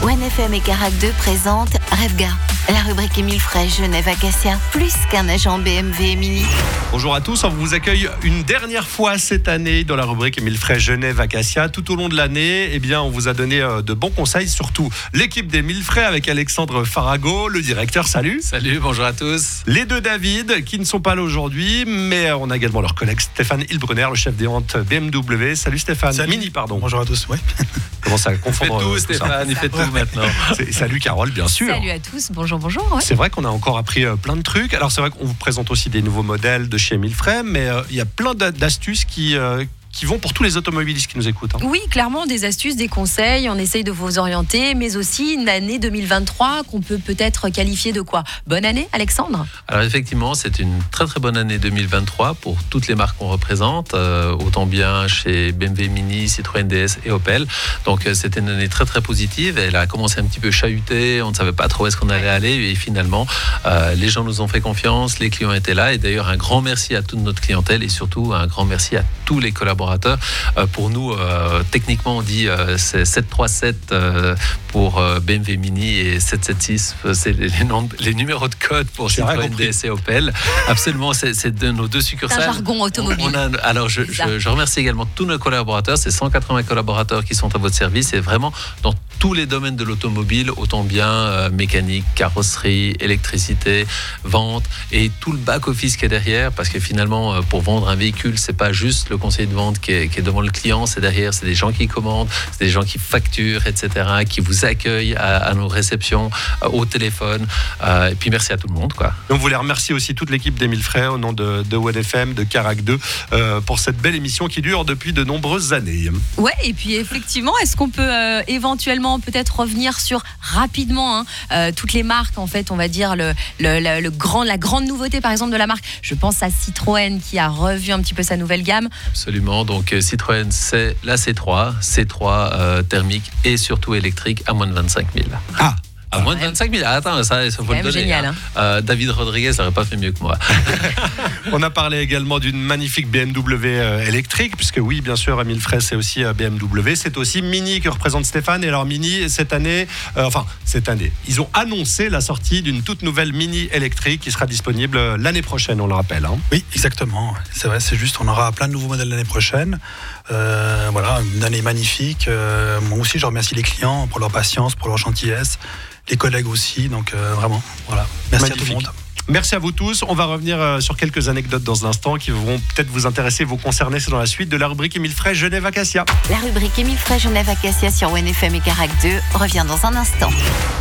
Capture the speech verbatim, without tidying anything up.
O N F M et Carac deux présentent Revga, la rubrique Émile Frey, Genève Acacia, plus qu'un agent B M W et Mini. Bonjour à tous, on vous accueille une dernière fois cette année dans la rubrique Émile Frey, Genève Acacia. Tout au long de l'année, eh bien, on vous a donné de bons conseils, surtout l'équipe d'Émile Frey avec Alexandre Farago, le directeur. Salut. Salut, bonjour à tous. Les deux David qui ne sont pas là aujourd'hui, mais on a également leur collègue Stéphane Hilbrunner, le chef des ventes B M W. Salut Stéphane. Salut. Mini, pardon. Bonjour à tous, oui. Comment ça Il fait confondre tout, tout Stéphane, ça. il fait tout maintenant. C'est- Salut Carole, bien sûr. Salut à tous, bonjour, bonjour. Ouais. C'est vrai qu'on a encore appris euh, plein de trucs. Alors c'est vrai qu'on vous présente aussi des nouveaux modèles de chez Émile Frey, mais euh, il y a plein d'a- d'astuces qui, euh, qui vont pour tous les automobilistes qui nous écoutent. hein. Oui, clairement, des astuces, des conseils, on essaye de vous orienter, mais aussi une année deux mille vingt-trois qu'on peut peut-être qualifier de quoi ? Bonne année, Alexandre ? Alors effectivement, c'est une très très bonne année deux mille vingt-trois pour toutes les marques qu'on représente, euh, autant bien chez B M W Mini, Citroën D S et Opel. Donc euh, c'était une année très très positive. Elle a commencé un petit peu chahutée, on ne savait pas trop où est-ce qu'on allait aller et finalement euh, les gens nous ont fait confiance, les clients étaient là et d'ailleurs un grand merci à toute notre clientèle et surtout un grand merci à tous les collaborateurs. Euh, pour nous, euh, techniquement on dit euh, c'est sept cent trente-sept euh, pour euh, B M W Mini et sept cent soixante-six, euh, c'est les, les, noms, les numéros de code pour J'ai rien Citroën compris. D S et Opel. Absolument, c'est, c'est de nos deux succursales. C'est un jargon automobile. On a, alors je, C'est ça. je, je remercie également tous nos collaborateurs, c'est cent quatre-vingts collaborateurs qui sont à votre service et vraiment dans tous les domaines de l'automobile, autant bien euh, mécanique, carrosserie, électricité, vente et tout le back-office qui est derrière parce que finalement euh, pour vendre un véhicule, c'est pas juste le conseiller de vente qui est, qui est devant le client, c'est derrière, c'est des gens qui commandent, c'est des gens qui facturent, et cetera, qui vous accueillent à, à nos réceptions, euh, au téléphone. Euh, et puis merci à tout le monde, quoi. Donc, on voulait remercier aussi toute l'équipe d'Émile Frey au nom de, de O N F M, de Carac deux, euh, pour cette belle émission qui dure depuis de nombreuses années. Ouais, et puis effectivement, est-ce qu'on peut euh, éventuellement peut-être revenir sur rapidement hein, euh, toutes les marques, en fait, on va dire le, le, le, le grand, la grande nouveauté par exemple de la marque. Je pense à Citroën qui a revu un petit peu sa nouvelle gamme. Absolument. Donc euh, Citroën, c'est la C trois, C trois euh, thermique et surtout électrique à moins de vingt-cinq mille. Ah À moins de vingt-cinq mille. Ah, attends, ça, il faut Quand le même donner. génial, hein. Euh, David Rodriguez n'aurait pas fait mieux que moi. On a parlé également d'une magnifique B M W euh, électrique, puisque oui, bien sûr, Émile Frey, c'est aussi euh, B M W. C'est aussi Mini que représente Stéphane. Et alors, Mini, cette année, euh, enfin, cette année, ils ont annoncé la sortie d'une toute nouvelle Mini électrique qui sera disponible euh, l'année prochaine, on le rappelle. hein. Oui, exactement. C'est vrai, c'est juste, on aura plein de nouveaux modèles l'année prochaine. Euh, voilà, une année magnifique. Euh, moi aussi, je remercie les clients pour leur patience, pour leur gentillesse, les collègues aussi. Donc euh, vraiment, voilà. Merci Magnifique. à tout le monde. Merci à vous tous. On va revenir euh, sur quelques anecdotes dans un instant qui vont peut-être vous intéresser, vous concerner. C'est dans la suite de la rubrique Émile Frey, Genève Acacia. La rubrique Émile Frey, Genève Acacia sur O N F M et Carac deux revient dans un instant.